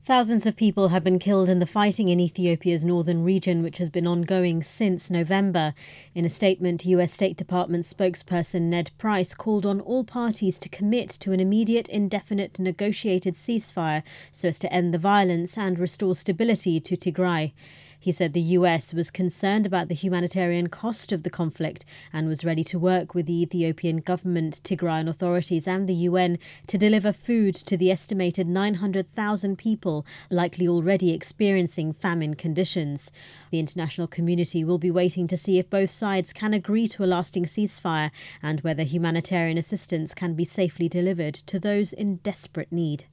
Thousands of people have been killed in the fighting in Ethiopia's northern region, which has been ongoing since November. In a statement, US State Department spokesperson Ned Price called on all parties to commit to an immediate, indefinite, negotiated ceasefire so as to end the violence and restore stability to Tigray. He said the US was concerned about the humanitarian cost of the conflict and was ready to work with the Ethiopian government, Tigrayan authorities and the UN to deliver food to the estimated 900,000 people likely already experiencing famine conditions. The international community will be waiting to see if both sides can agree to a lasting ceasefire and whether humanitarian assistance can be safely delivered to those in desperate need.